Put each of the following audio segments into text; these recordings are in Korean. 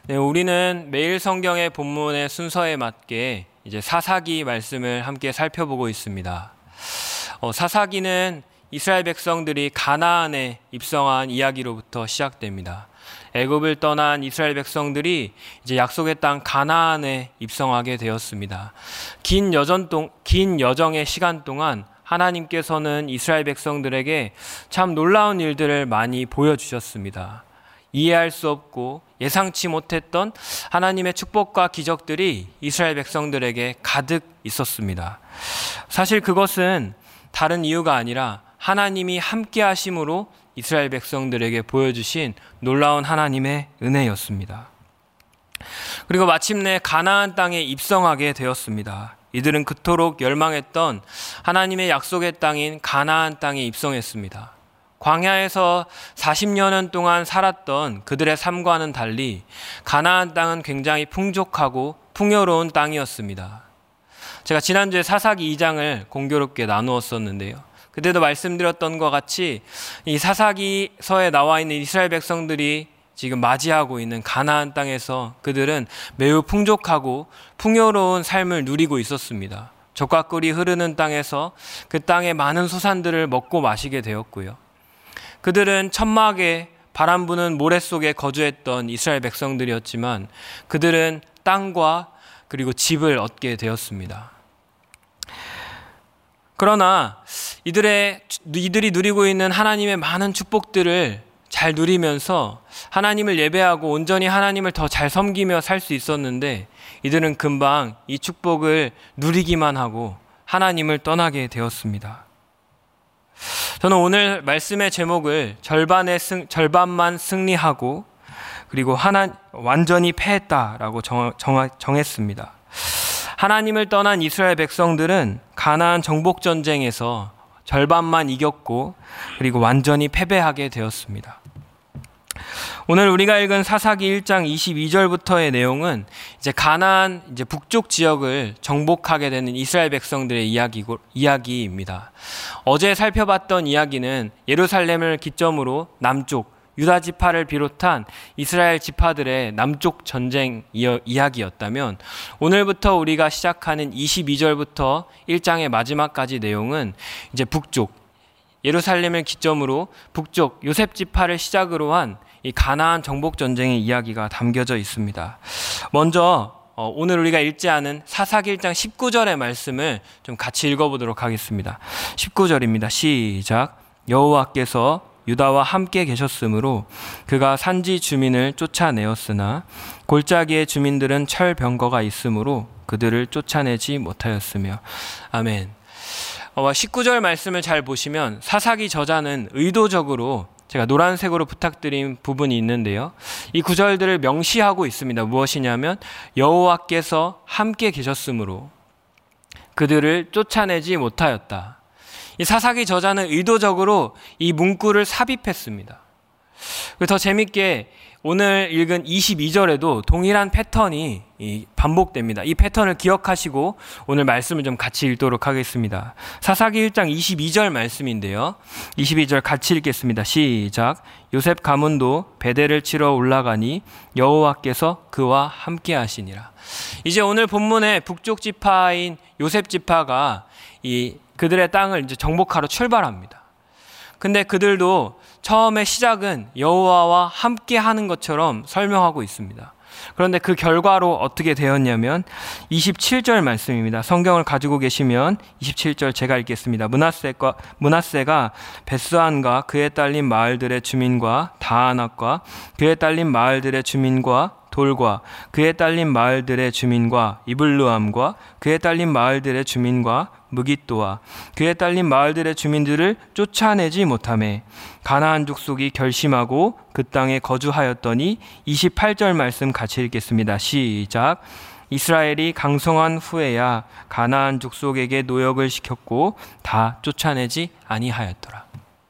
네, 우리는 매일 성경의 본문의 순서에 맞게 이제 사사기 말씀을 함께 살펴보고 있습니다. 사사기는 이스라엘 백성들이 가나안에 입성한 이야기로부터 시작됩니다. 애굽을 떠난 이스라엘 백성들이 이제 약속의 땅 가나안에 입성하게 되었습니다. 긴 여정의 시간 동안 하나님께서는 이스라엘 백성들에게 참 놀라운 일들을 많이 보여주셨습니다. 이해할 수 없고 예상치 못했던 하나님의 축복과 기적들이 이스라엘 백성들에게 가득 있었습니다. 사실 그것은 다른 이유가 아니라 하나님이 함께 하심으로 이스라엘 백성들에게 보여주신 놀라운 하나님의 은혜였습니다. 그리고 마침내 가나안 땅에 입성하게 되었습니다. 이들은 그토록 열망했던 하나님의 약속의 땅인 가나안 땅에 입성했습니다. 광야에서 40여년 동안 살았던 그들의 삶과는 달리 가나안 땅은 굉장히 풍족하고 풍요로운 땅이었습니다. 제가 지난주에 사사기 2장을 공교롭게 나누었었는데요. 그때도 말씀드렸던 것 같이 이 사사기서에 나와 있는 이스라엘 백성들이 지금 맞이하고 있는 가나안 땅에서 그들은 매우 풍족하고 풍요로운 삶을 누리고 있었습니다. 젖과 꿀이 흐르는 땅에서 그 땅의 많은 소산들을 먹고 마시게 되었고요. 그들은 천막에 바람 부는 모래 속에 거주했던 이스라엘 백성들이었지만 그들은 땅과 그리고 집을 얻게 되었습니다. 그러나 이들이 누리고 있는 하나님의 많은 축복들을 잘 누리면서 하나님을 예배하고 온전히 하나님을 더 잘 섬기며 살 수 있었는데 이들은 금방 이 축복을 누리기만 하고 하나님을 떠나게 되었습니다. 저는 오늘 말씀의 제목을 절반만 승리하고 그리고 완전히 패했다라고 정했습니다. 하나님을 떠난 이스라엘 백성들은 가나안 정복 전쟁에서 절반만 이겼고 그리고 완전히 패배하게 되었습니다. 오늘 우리가 읽은 사사기 1장 22절부터의 내용은 이제 가나안 북쪽 지역을 정복하게 되는 이스라엘 백성들의 이야기입니다. 어제 살펴봤던 이야기는 예루살렘을 기점으로 남쪽 유다 지파를 비롯한 이스라엘 지파들의 남쪽 전쟁 이야기였다면 오늘부터 우리가 시작하는 22절부터 1장의 마지막까지 내용은 이제 북쪽 예루살렘을 기점으로 북쪽 요셉 지파를 시작으로 한 이 가나안 정복 전쟁의 이야기가 담겨져 있습니다. 먼저 오늘 우리가 읽지 않은 사사기 1장 19절의 말씀을 좀 같이 읽어보도록 하겠습니다. 19절입니다. 시작. 여호와께서 유다와 함께 계셨으므로 그가 산지 주민을 쫓아내었으나 골짜기의 주민들은 철병거가 있으므로 그들을 쫓아내지 못하였으며. 아멘. 19절 말씀을 잘 보시면 사사기 저자는 의도적으로 제가 노란색으로 부탁드린 부분이 있는데요. 이 구절들을 명시하고 있습니다. 무엇이냐면 여호와께서 함께 계셨으므로 그들을 쫓아내지 못하였다. 이 사사기 저자는 의도적으로 이 문구를 삽입했습니다. 더 재밌게 오늘 읽은 22절에도 동일한 패턴이 반복됩니다. 이 패턴을 기억하시고 오늘 말씀을 좀 같이 읽도록 하겠습니다. 사사기 1장 22절 말씀인데요. 22절 같이 읽겠습니다. 시작. 요셉 가문도 베델을 치러 올라가니 여호와께서 그와 함께 하시니라. 이제 오늘 본문의 북쪽 지파인 요셉 지파가 그들의 땅을 이제 정복하러 출발합니다. 근데 그들도 처음에 시작은 여호와와 함께 하는 것처럼 설명하고 있습니다. 그런데 그 결과로 어떻게 되었냐면 27절 말씀입니다. 성경을 가지고 계시면 27절 제가 읽겠습니다. 므낫세가 베스안과 그에 딸린 마을들의 주민과 다아낙과 그에 딸린 마을들의 주민과 돌과 그에 딸린 마을들의 주민과 이블루암과 그에 딸린 마을들의 주민과 무깃도와 그에 딸린 마을들의 주민들을 쫓아내지 못하매 가나안 족속이 결심하고 그 땅에 거주하였더니 28절 말씀 같이 읽겠습니다. 시작. 이스라엘이 강성한 후에야 가나안 족속에게 노역을 시켰고 다 쫓아내지 아니하였더라.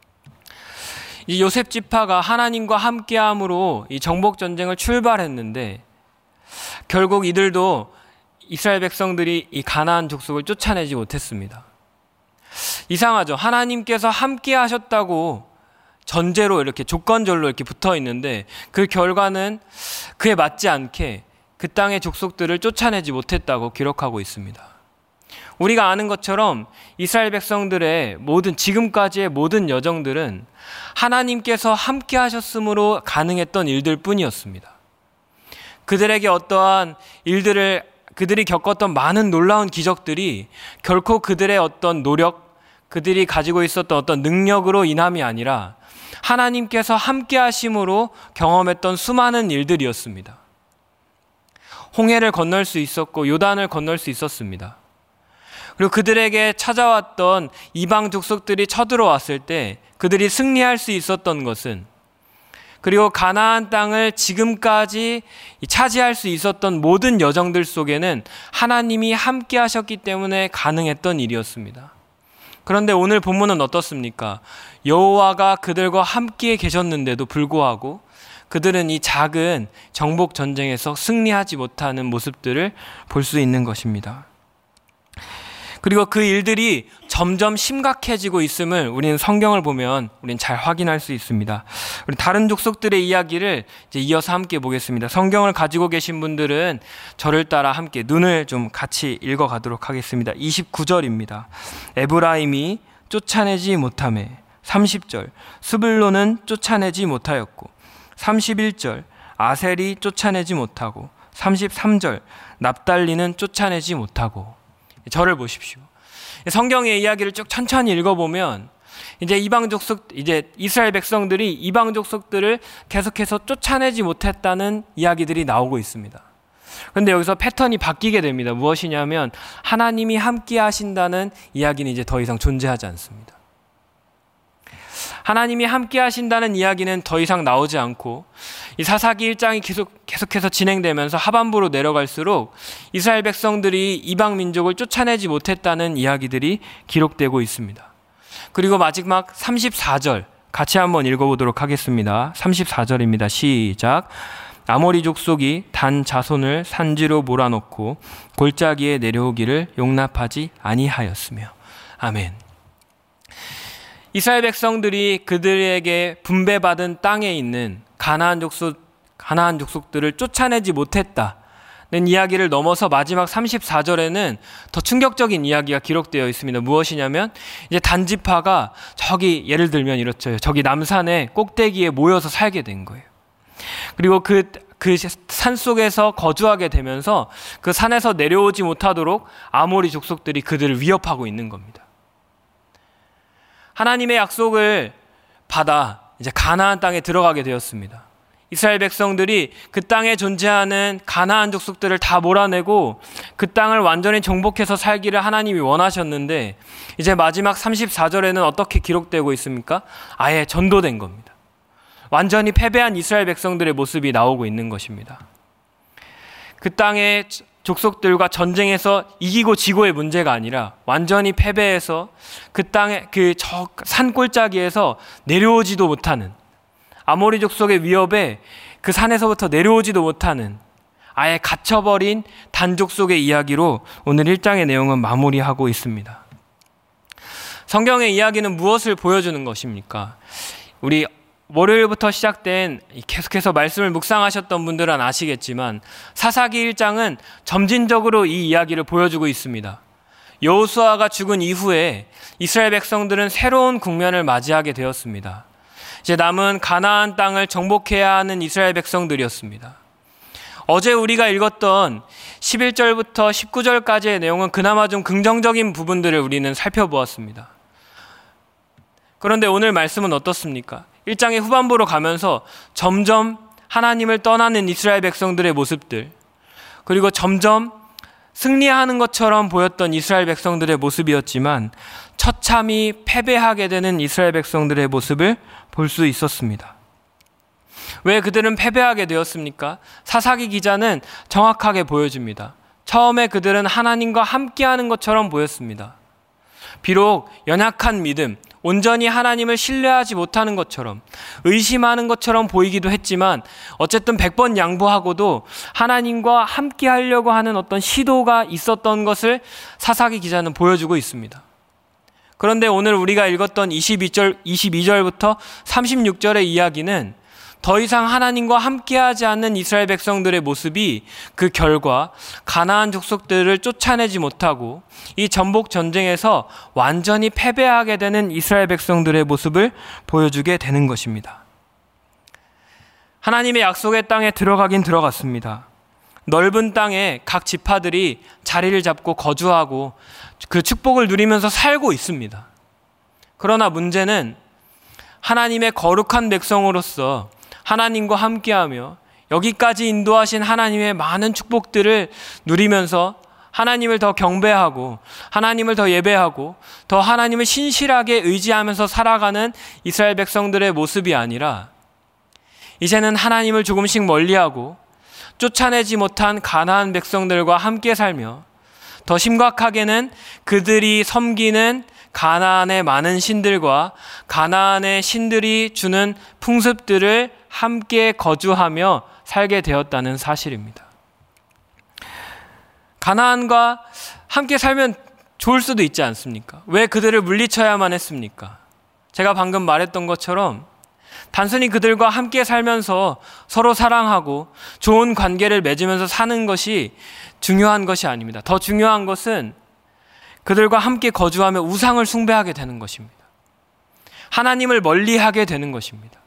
이 요셉 지파가 하나님과 함께함으로 이 정복 전쟁을 출발했는데 결국 이들도 이스라엘 백성들이 이 가나안 족속을 쫓아내지 못했습니다. 이상하죠. 하나님께서 함께 하셨다고 전제로 이렇게 조건절로 이렇게 붙어 있는데 그 결과는 그에 맞지 않게 그 땅의 족속들을 쫓아내지 못했다고 기록하고 있습니다. 우리가 아는 것처럼 이스라엘 백성들의 지금까지의 모든 여정들은 하나님께서 함께 하셨으므로 가능했던 일들 뿐이었습니다. 그들에게 어떠한 그들이 겪었던 많은 놀라운 기적들이 결코 그들의 어떤 노력, 그들이 가지고 있었던 어떤 능력으로 인함이 아니라 하나님께서 함께 하심으로 경험했던 수많은 일들이었습니다. 홍해를 건널 수 있었고 요단을 건널 수 있었습니다. 그리고 그들에게 찾아왔던 이방 족속들이 쳐들어왔을 때 그들이 승리할 수 있었던 것은, 그리고 가나안 땅을 지금까지 차지할 수 있었던 모든 여정들 속에는 하나님이 함께 하셨기 때문에 가능했던 일이었습니다. 그런데 오늘 본문은 어떻습니까? 여호와가 그들과 함께 계셨는데도 불구하고 그들은 이 작은 정복 전쟁에서 승리하지 못하는 모습들을 볼 수 있는 것입니다. 그리고 그 일들이 점점 심각해지고 있음을 우리는 성경을 보면 우리는 잘 확인할 수 있습니다. 우리 다른 족속들의 이야기를 이제 이어서 함께 보겠습니다. 성경을 가지고 계신 분들은 저를 따라 함께 눈을 좀 같이 읽어가도록 하겠습니다. 29절입니다. 에브라임이 쫓아내지 못하매. 30절 스불론은 쫓아내지 못하였고. 31절 아셀이 쫓아내지 못하고. 33절 납달리는 쫓아내지 못하고. 저를 보십시오. 성경의 이야기를 쭉 천천히 읽어보면 이제 이스라엘 백성들이 이방 족속들을 계속해서 쫓아내지 못했다는 이야기들이 나오고 있습니다. 그런데 여기서 패턴이 바뀌게 됩니다. 무엇이냐면 하나님이 함께 하신다는 이야기는 이제 더 이상 존재하지 않습니다. 하나님이 함께 하신다는 이야기는 더 이상 나오지 않고 이 사사기 1장이 계속해서 진행되면서 하반부로 내려갈수록 이스라엘 백성들이 이방 민족을 쫓아내지 못했다는 이야기들이 기록되고 있습니다. 그리고 마지막 34절 같이 한번 읽어보도록 하겠습니다. 34절입니다. 시작. 아모리 족속이 단 자손을 산지로 몰아넣고 골짜기에 내려오기를 용납하지 아니하였으며. 아멘. 이스라엘 백성들이 그들에게 분배받은 땅에 있는 가나안 족속들을 쫓아내지 못했다는 이야기를 넘어서 마지막 34절에는 더 충격적인 이야기가 기록되어 있습니다. 무엇이냐면 이제 단지파가 저기 예를 들면 이렇죠. 저기 남산의 꼭대기에 모여서 살게 된 거예요. 그리고 그 산 속에서 거주하게 되면서 그 산에서 내려오지 못하도록 아모리 족속들이 그들을 위협하고 있는 겁니다. 하나님의 약속을 받아 이제 가나안 땅에 들어가게 되었습니다. 이스라엘 백성들이 그 땅에 존재하는 가나안 족속들을 다 몰아내고 그 땅을 완전히 정복해서 살기를 하나님이 원하셨는데 이제 마지막 34절에는 어떻게 기록되고 있습니까? 아예 전도된 겁니다. 완전히 패배한 이스라엘 백성들의 모습이 나오고 있는 것입니다. 그 땅의 족속들과 전쟁에서 이기고 지고의 문제가 아니라 완전히 패배해서 그 땅의 저 산골짜기에서 내려오지도 못하는, 아모리 족속의 위협에 그 산에서부터 내려오지도 못하는 아예 갇혀버린 단족속의 이야기로 오늘 1장의 내용은 마무리하고 있습니다. 성경의 이야기는 무엇을 보여주는 것입니까? 우리 월요일부터 시작된 계속해서 말씀을 묵상하셨던 분들은 아시겠지만 사사기 1장은 점진적으로 이 이야기를 보여주고 있습니다. 여호수아가 죽은 이후에 이스라엘 백성들은 새로운 국면을 맞이하게 되었습니다. 이제 남은 가나안 땅을 정복해야 하는 이스라엘 백성들이었습니다. 어제 우리가 읽었던 11절부터 19절까지의 내용은 그나마 좀 긍정적인 부분들을 우리는 살펴보았습니다. 그런데 오늘 말씀은 어떻습니까? 1장의 후반부로 가면서 점점 하나님을 떠나는 이스라엘 백성들의 모습들, 그리고 점점 승리하는 것처럼 보였던 이스라엘 백성들의 모습이었지만 처참히 패배하게 되는 이스라엘 백성들의 모습을 볼 수 있었습니다. 왜 그들은 패배하게 되었습니까? 사사기 기자는 정확하게 보여줍니다. 처음에 그들은 하나님과 함께하는 것처럼 보였습니다. 비록 연약한 믿음, 온전히 하나님을 신뢰하지 못하는 것처럼, 의심하는 것처럼 보이기도 했지만 어쨌든 100번 양보하고도 하나님과 함께 하려고 하는 어떤 시도가 있었던 것을 사사기 기자는 보여주고 있습니다. 그런데 오늘 우리가 읽었던 22절부터 36절의 이야기는 더 이상 하나님과 함께하지 않는 이스라엘 백성들의 모습이 그 결과 가나안 족속들을 쫓아내지 못하고 이 전복 전쟁에서 완전히 패배하게 되는 이스라엘 백성들의 모습을 보여주게 되는 것입니다. 하나님의 약속의 땅에 들어가긴 들어갔습니다. 넓은 땅에 각 지파들이 자리를 잡고 거주하고 그 축복을 누리면서 살고 있습니다. 그러나 문제는 하나님의 거룩한 백성으로서 하나님과 함께하며 여기까지 인도하신 하나님의 많은 축복들을 누리면서 하나님을 더 경배하고 하나님을 더 예배하고 더 하나님을 신실하게 의지하면서 살아가는 이스라엘 백성들의 모습이 아니라 이제는 하나님을 조금씩 멀리하고 쫓아내지 못한 가나안 백성들과 함께 살며 더 심각하게는 그들이 섬기는 가나안의 많은 신들과 가나안의 신들이 주는 풍습들을 함께 거주하며 살게 되었다는 사실입니다. 가나안과 함께 살면 좋을 수도 있지 않습니까? 왜 그들을 물리쳐야만 했습니까? 제가 방금 말했던 것처럼 단순히 그들과 함께 살면서 서로 사랑하고 좋은 관계를 맺으면서 사는 것이 중요한 것이 아닙니다. 더 중요한 것은 그들과 함께 거주하며 우상을 숭배하게 되는 것입니다. 하나님을 멀리하게 되는 것입니다.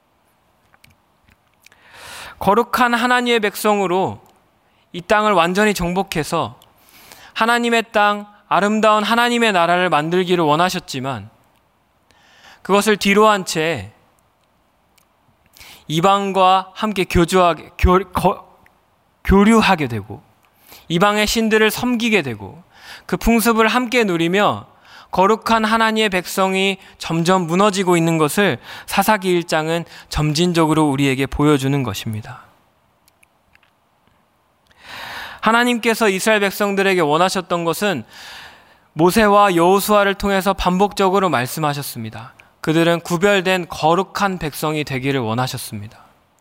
거룩한 하나님의 백성으로 이 땅을 완전히 정복해서 하나님의 땅, 아름다운 하나님의 나라를 만들기를 원하셨지만 그것을 뒤로한 채 이방과 함께 교류하게 되고 이방의 신들을 섬기게 되고 그 풍습을 함께 누리며 거룩한 하나님의 백성이 점점 무너지고 있는 것을 사사기 1장은 점진적으로 우리에게 보여주는 것입니다. 하나님께서 이스라엘 백성들에게 원하셨던 것은 모세와 여호수아를 통해서 반복적으로 말씀하셨습니다. 그들은 구별된 거룩한 백성이 되기를 원하셨습니다.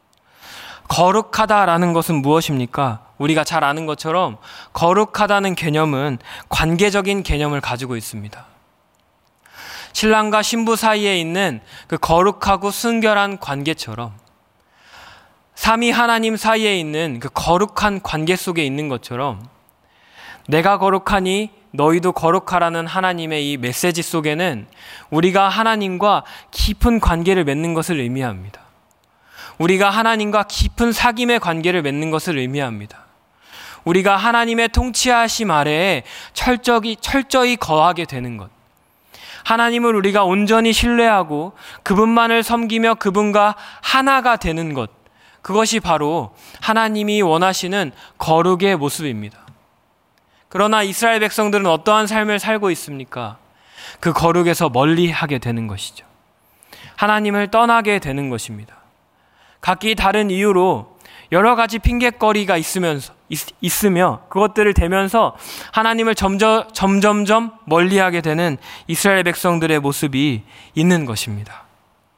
거룩하다라는 것은 무엇입니까? 우리가 잘 아는 것처럼 거룩하다는 개념은 관계적인 개념을 가지고 있습니다. 신랑과 신부 사이에 있는 그 거룩하고 순결한 관계처럼 삼위 하나님 사이에 있는 그 거룩한 관계 속에 있는 것처럼 내가 거룩하니 너희도 거룩하라는 하나님의 이 메시지 속에는 우리가 하나님과 깊은 관계를 맺는 것을 의미합니다. 우리가 하나님과 깊은 사귐의 관계를 맺는 것을 의미합니다. 우리가 하나님의 통치하심 아래에 철저히 거하게 되는 것. 하나님을 우리가 온전히 신뢰하고 그분만을 섬기며 그분과 하나가 되는 것. 그것이 바로 하나님이 원하시는 거룩의 모습입니다. 그러나 이스라엘 백성들은 어떠한 삶을 살고 있습니까? 그 거룩에서 멀리하게 되는 것이죠. 하나님을 떠나게 되는 것입니다. 각기 다른 이유로 여러 가지 핑곗거리가 있으며 그것들을 대면서 하나님을 점점점 멀리하게 되는 이스라엘 백성들의 모습이 있는 것입니다.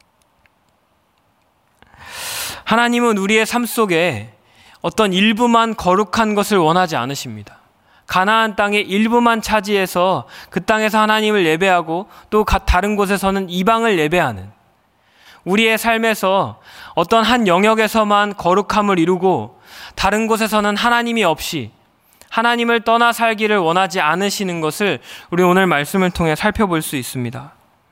하나님은 우리의 삶 속에 어떤 일부만 거룩한 것을 원하지 않으십니다. 가나안 땅의 일부만 차지해서 그 땅에서 하나님을 예배하고 또 다른 곳에서는 이방을 예배하는 우리의 삶에서 어떤 한 영역에서만 거룩함을 이루고 다른 곳에서는 하나님이 없이 하나님을 떠나 살기를 원하지 않으시는 것을 우리 오늘 말씀을 통해 살펴볼 수 있습니다.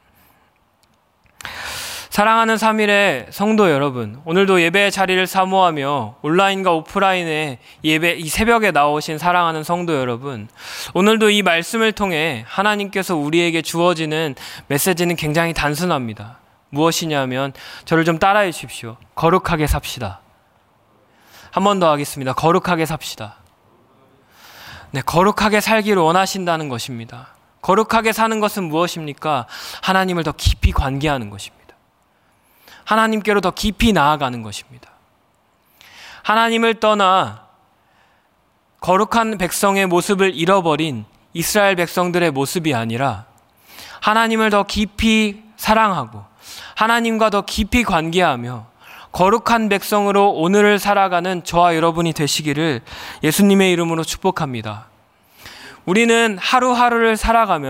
사랑하는 3일의 성도 여러분, 오늘도 예배의 자리를 사모하며 온라인과 오프라인의 예배, 이 새벽에 나오신 사랑하는 성도 여러분, 오늘도 이 말씀을 통해 하나님께서 우리에게 주어지는 메시지는 굉장히 단순합니다. 무엇이냐면 저를 좀 따라해 주십시오. 거룩하게 삽시다. 한 번 더 하겠습니다. 거룩하게 삽시다. 네, 거룩하게 살기를 원하신다는 것입니다. 거룩하게 사는 것은 무엇입니까? 하나님을 더 깊이 관계하는 것입니다. 하나님께로 더 깊이 나아가는 것입니다. 하나님을 떠나 거룩한 백성의 모습을 잃어버린 이스라엘 백성들의 모습이 아니라 하나님을 더 깊이 사랑하고 하나님과 더 깊이 관계하며 거룩한 백성으로 오늘을 살아가는 저와 여러분이 되시기를 예수님의 이름으로 축복합니다. 우리는 하루하루를 살아가며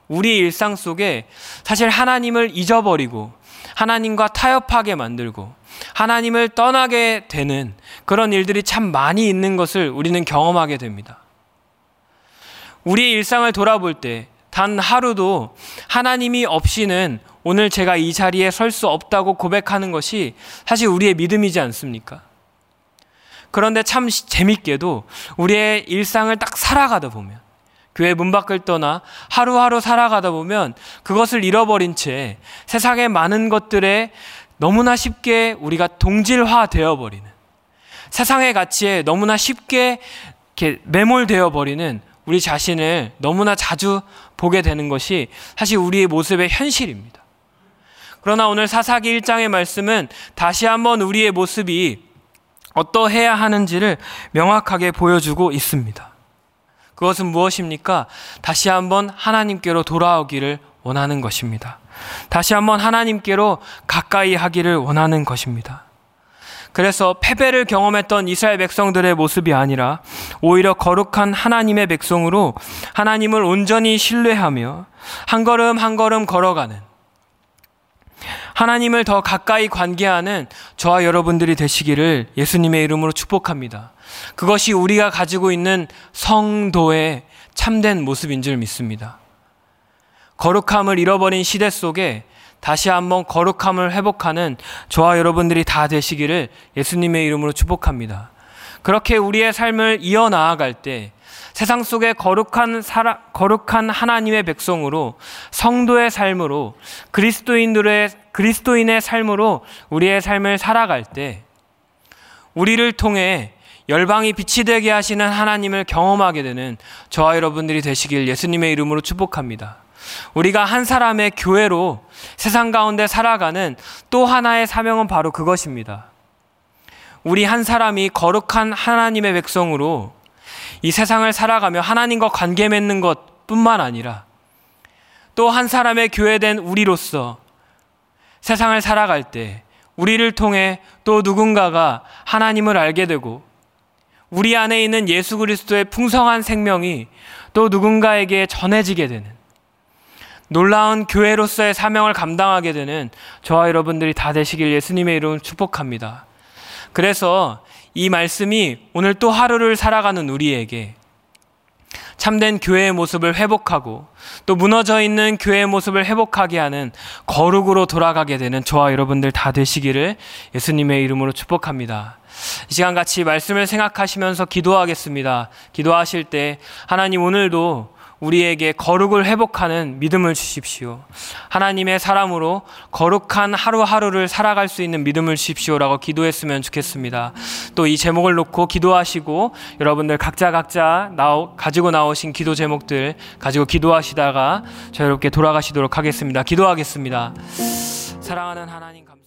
우리 일상 속에 사실 하나님을 잊어버리고 하나님과 타협하게 만들고 하나님을 떠나게 되는 그런 일들이 참 많이 있는 것을 우리는 경험하게 됩니다. 우리의 일상을 돌아볼 때 단 하루도 하나님이 없이는 오늘 제가 이 자리에 설 수 없다고 고백하는 것이 사실 우리의 믿음이지 않습니까? 그런데 참 재밌게도 우리의 일상을 딱 살아가다 보면, 교회 문 밖을 떠나 하루하루 살아가다 보면 그것을 잃어버린 채 세상의 많은 것들에 너무나 쉽게 우리가 동질화 되어버리는, 세상의 가치에 너무나 쉽게 이렇게 매몰되어 버리는 우리 자신을 너무나 자주 보게 되는 것이 사실 우리의 모습의 현실입니다. 그러나 오늘 사사기 1장의 말씀은 다시 한번 우리의 모습이 어떠해야 하는지를 명확하게 보여주고 있습니다. 그것은 무엇입니까? 다시 한번 하나님께로 돌아오기를 원하는 것입니다. 다시 한번 하나님께로 가까이 하기를 원하는 것입니다. 그래서 패배를 경험했던 이스라엘 백성들의 모습이 아니라 오히려 거룩한 하나님의 백성으로 하나님을 온전히 신뢰하며 한 걸음 한 걸음 걸어가는, 하나님을 더 가까이 관계하는 저와 여러분들이 되시기를 예수님의 이름으로 축복합니다. 그것이 우리가 가지고 있는 성도의 참된 모습인 줄 믿습니다. 거룩함을 잃어버린 시대 속에 다시 한번 거룩함을 회복하는 저와 여러분들이 다 되시기를 예수님의 이름으로 축복합니다. 그렇게 우리의 삶을 이어나아갈 때 세상 속에 거룩한 하나님의 백성으로, 성도의 삶으로, 그리스도인의 삶으로 우리의 삶을 살아갈 때 우리를 통해 열방이 빛이 되게 하시는 하나님을 경험하게 되는 저와 여러분들이 되시길 예수님의 이름으로 축복합니다. 우리가 한 사람의 교회로 세상 가운데 살아가는 또 하나의 사명은 바로 그것입니다. 우리 한 사람이 거룩한 하나님의 백성으로 이 세상을 살아가며 하나님과 관계 맺는 것뿐만 아니라 또 한 사람의 교회된 우리로서 세상을 살아갈 때 우리를 통해 또 누군가가 하나님을 알게 되고 우리 안에 있는 예수 그리스도의 풍성한 생명이 또 누군가에게 전해지게 되는 놀라운 교회로서의 사명을 감당하게 되는 저와 여러분들이 다 되시길 예수님의 이름으로 축복합니다. 그래서 이 말씀이 오늘 또 하루를 살아가는 우리에게 참된 교회의 모습을 회복하고 또 무너져 있는 교회의 모습을 회복하게 하는 거룩으로 돌아가게 되는 저와 여러분들 다 되시기를 예수님의 이름으로 축복합니다. 이 시간 같이 말씀을 생각하시면서 기도하겠습니다. 기도하실 때 하나님 오늘도 우리에게 거룩을 회복하는 믿음을 주십시오. 하나님의 사람으로 거룩한 하루하루를 살아갈 수 있는 믿음을 주십시오라고 기도했으면 좋겠습니다. 또 이 제목을 놓고 기도하시고 여러분들 각자 가지고 나오신 기도 제목들 가지고 기도하시다가 자유롭게 돌아가시도록 하겠습니다. 기도하겠습니다. 사랑하는 하나님 감사합니다.